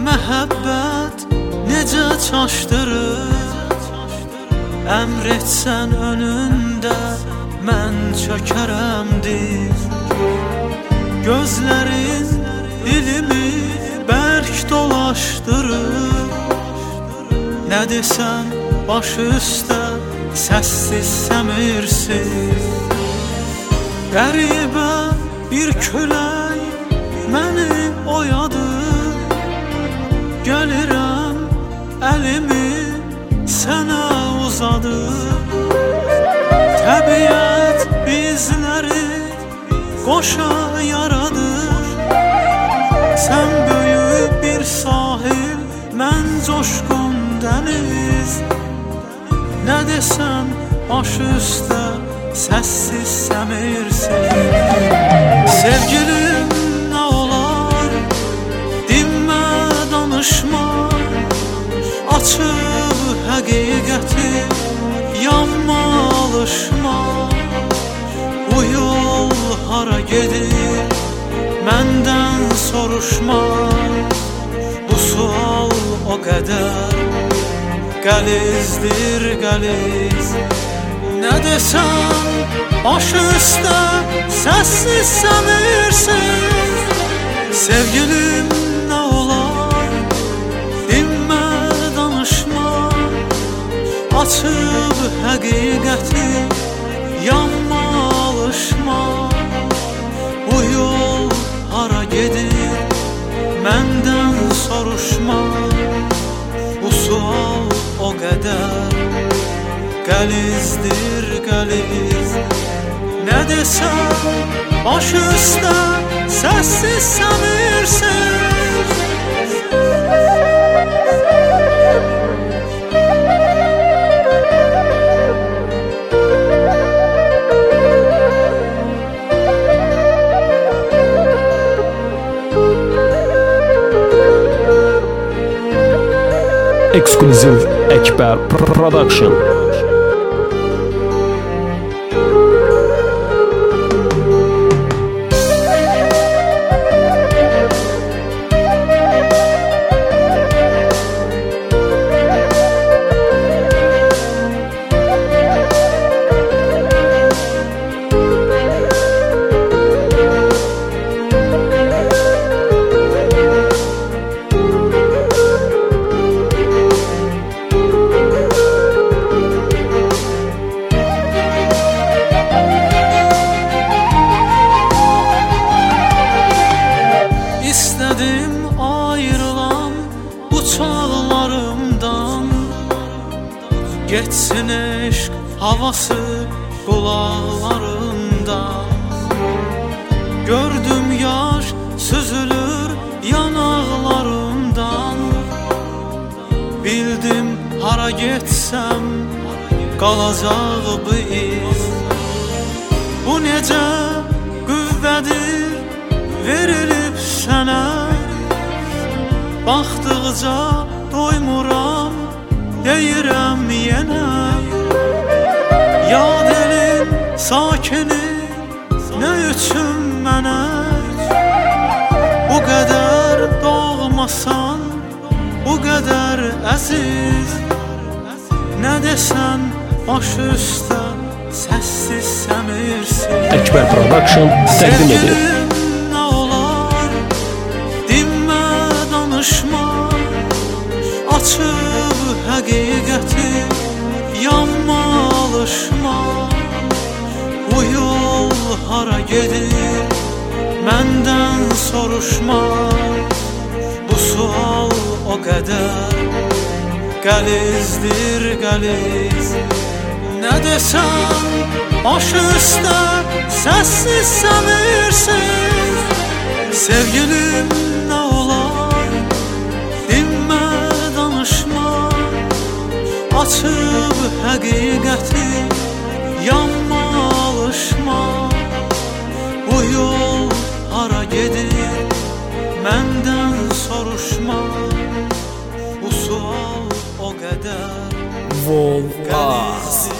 məhəbbət necə çaşdırır, əmr etsən önündə mən çökərəm diz. Gözlərin dilimi bərk dolaşdırır, nə desən baş üstə səssiz səmirsiz. Qəribə bir külək məni oyadır, gəlirəm əlimi sənə uzadır. Təbiət bizləri qoşa yaradır, sən böyük bir sahil, mən coşqun dəniz. Nə desən baş üstə səssiz səmirsiz. Sevgilim nə olar, dinmə, danışma, açıb həqiqəti, yanma, alışma. Bu yol hara gedir, məndən soruşma. Bu sual o qədər qəlizdir, qəliz. Nə desən baş üstə səssiz səmirsiz. Sevgilim nə olar, dinmə, danışma, açıb həqiqəti, yanma, alışma. Bu yol hara gedir, məndən soruşma. Bu sual o qədər qəlizdir, qəliz. Nə desən baş üstə səssiz səmirsiz. Exclusive Ekber Production. İstədim ayrılan bu çağlarımdan, geçsin eşq havası qulaqlarımdan. Gördüm yaş süzülür yanaqlarımdan, bildim hara getsəm qalacaq bu iz. Bu necə qüvvədir verilib sənə, baxdıqca doymuram, deyirəm yenə. Yad elin sakini nə üçün mənə, bu qədər doğmasan, bu qədər əziz. Nə desən baş üstə səssiz səmirsiz. Ekber Production təqdim edir. Açıb həqiqəti, yanma, alışma. Bu yol hara gedir, məndən soruşma. Bu sual o qədər qəlizdir, qəliz. Nə desən baş üstə səssiz səmirsiz. Sevgilim nə olar, dinmə, danışma, açıb həqiqəti, yanma, alışma. Bu yol hara gedir, məndən soruşma. Bu sual o qədər Volkas.